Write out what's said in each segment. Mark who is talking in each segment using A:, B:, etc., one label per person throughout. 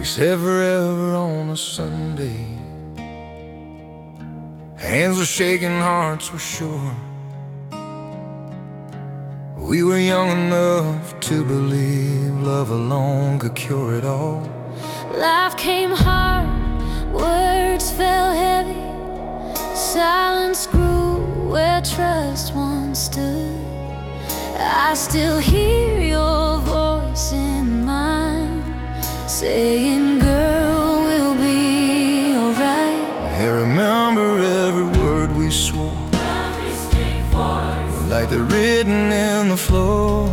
A: We said forever on a Sunday. Hands were shaking, hearts were sure. We were young enough to believe love alone could cure it all.
B: Life came hard, words fell heavy. Silence grew where trust once stood. I still hear your voice in mine, saying, girl, we'll be alright.
A: I remember every word we swore, like they're written in the floor.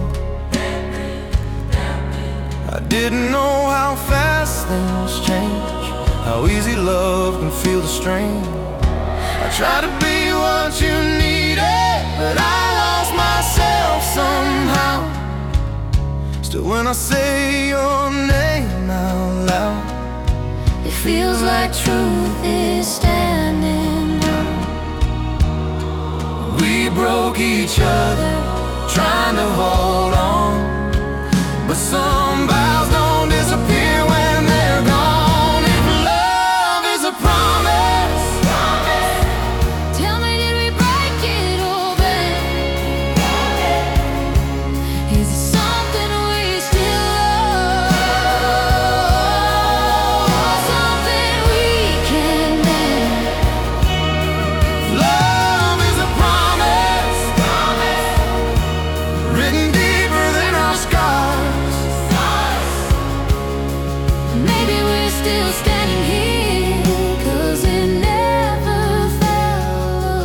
A: I didn't know how fast things change, how easy love can feel the strain. I tried to be what you needed, but I lost myself somehow. Still when I say your name out loud,
B: it feels like truth is standing out.
A: We broke each other trying to hold on, but some vows don't disappear when they're gone. If love is a promise,
B: tell me, did we break it open? Is it something we still love? Something we can mend?
A: love is a promise, written deeper than our scars.
B: Maybe we're still standing here, 'cause it never fell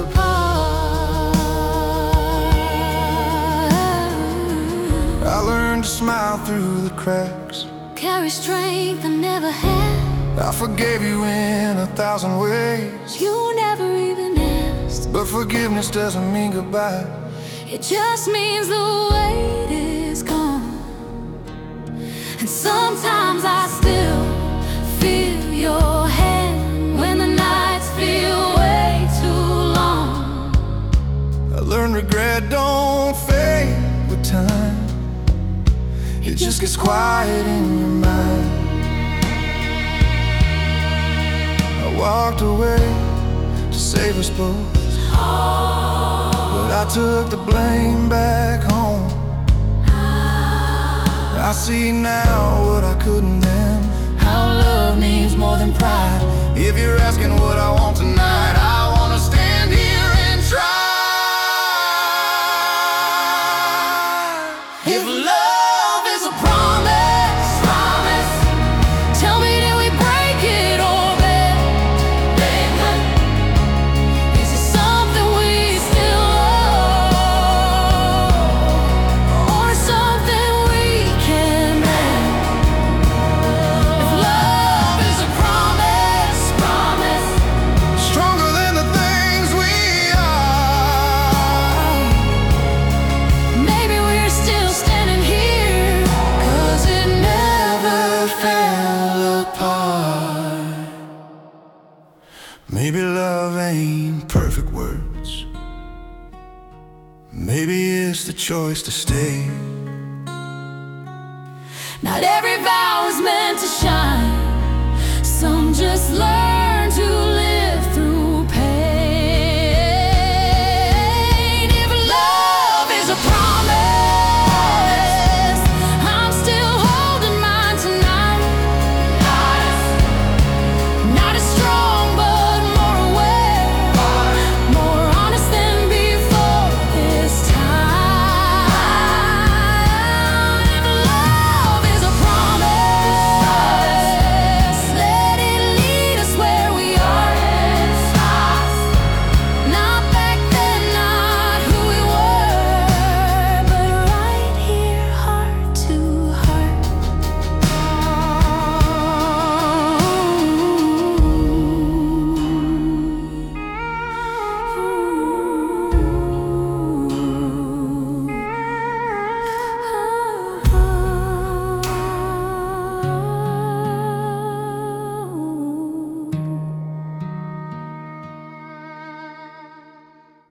B: apart.
A: I learned to smile through the cracks.
B: Carry strength I never had.
A: I forgave you in 1,000 ways,
B: You never even asked.
A: but forgiveness doesn't mean goodbye.
B: It just means the weight is gone. And sometimes I still feel your hand when the nights feel way too long.
A: I learned regret don't fade with time, it just gets quiet in your mind. I walked away to save us both, but I took the blame back home. I see now what I couldn't then, how love needs more than pride. If you're asking what I want tonight, I wanna stand here and try. If love is a promise,
B: Tell me, did we break it or bend? Is it something we still love? Or something we can mend? If love is a promise,
A: stronger than the things we are.
B: maybe we're still standing here, 'cause it never fell apart.
A: Maybe love ain't perfect words, maybe it's the choice to stay.
B: Not every vow is meant to shine. Some just learn